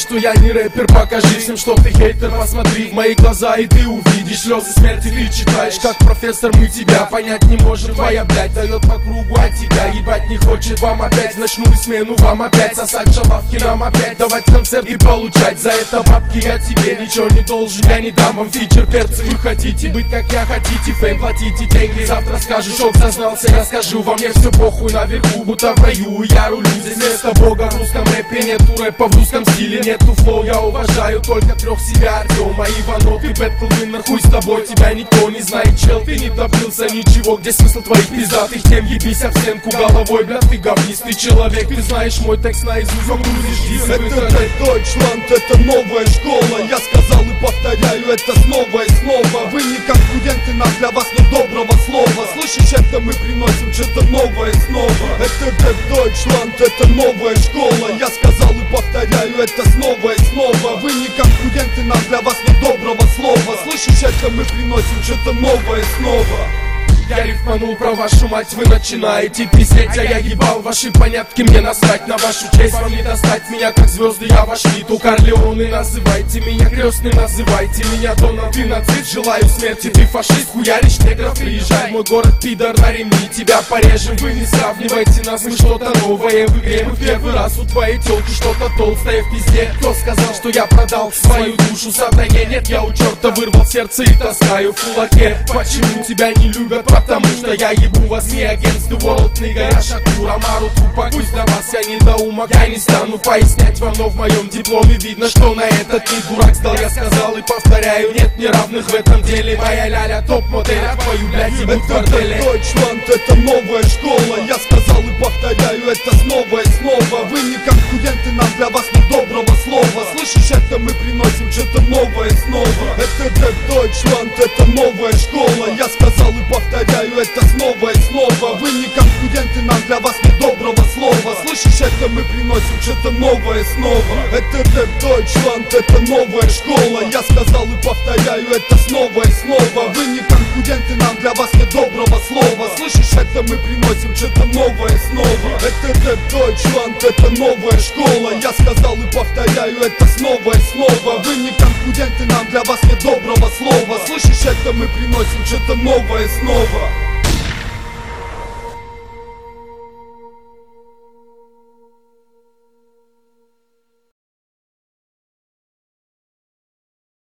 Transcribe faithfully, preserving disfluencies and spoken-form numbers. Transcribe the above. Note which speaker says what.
Speaker 1: что я не рэпер, покажи всем, что ты хейтер. Посмотри в мои глаза и ты увидишь слезы смерти. Ты читаешь, как профессор, мы тебя понять не можем. Твоя блядь дает по кругу, а тебя ебать не хочет. Вам опять ночную смену, вам опять сосать шалавки, нам опять давать концерт и получать за это бабки. Я тебе ничего не должен, я не дам вам фичер, перцы. Вы хотите быть как я, хотите фейм, платите деньги. Завтра скажешь, шок зазнался, я скажу, во мне все похуй наверху, будто в раю, я рулю. Здесь место бога в русском рэпе, нету рэпа в русском стиле, нету флоу. Я уважаю только трех себя, Артема, Иванов и Бэтл Виннер. Хуй с тобой, тебя никто не знает, чел. Ты не добился ничего, где смысл твоих пиздатых тем? Ебись об стенку головой, блядь, ты говнистый человек. Ты знаешь мой текст наизусть, загрузишь.
Speaker 2: Это рэп Дойчланд, это новая школа. Я сказал и повторяю это снова и снова. Вы не конкуренты, нам для вас нет доброго слова. Слышишь, это мы приносим что-то новое снова. Это рэп Дойчланд, это новая школа. Я сказал и повторяю это снова и снова. Вы не конкуренты, нам для вас нет доброго слова. Слышишь, это мы приносим что-то новое снова.
Speaker 1: Я рифманул про вашу мать, вы начинаете пиздеть, а я ебал ваши понятки, мне насрать на вашу честь. Вам не достать меня, как звезды, я ваш Виту Корлеоне. Называйте меня крестным, называйте меня Доном. Ты нацист, желаю смерти, ты фашист, хуяришь негров. Приезжай в мой город, пидор, на ремни тебя порежем. Вы не сравнивайте нас, мы что-то новое в игре. Мы в первый раз у твоей телки что-то толстое в пизде. Кто сказал, что я продал свою душу сатане? Нет, я у черта вырвал сердце и таскаю в кулаке. Почему тебя не любят? Потому что я ебу вас не against the world, nigga. Я Шакур, Амару, Тупак, пусть для вас я недоумок. Я не стану пояснять вам, но в моем дипломе видно, что на этот не дурак сдал. Я сказал и повторяю, нет неравных в этом деле. Моя ляля топ-модель, а твою блядь ебут в борделе.
Speaker 2: Это Дойчланд, это новая школа. Я сказал и повторяю это снова и снова. Вы не конкуренты, нам для вас нет доброго слова. Слышишь, это мы приносим что-то новое снова. Это рэп Дойчланд, это новая школа. Я сказал и повторяю это снова и снова. Вы не конкуренты, нам для вас нет доброго слова. Слышишь, это мы приносим что-то новое снова. Это рэп Дойчланд, это новая школа. Я сказал и повторяю это снова и снова. Вы не конкуренты, нам для вас нет доброго слова. Слышишь, это мы приносим что-то новое снова. Это рэп Дойчланд, это новая школа. Я сказал и повторяю это снова и снова. Вы не конкуренты, нам для вас нет доброго слова. Слышишь, это мы приносим что-то новое снова.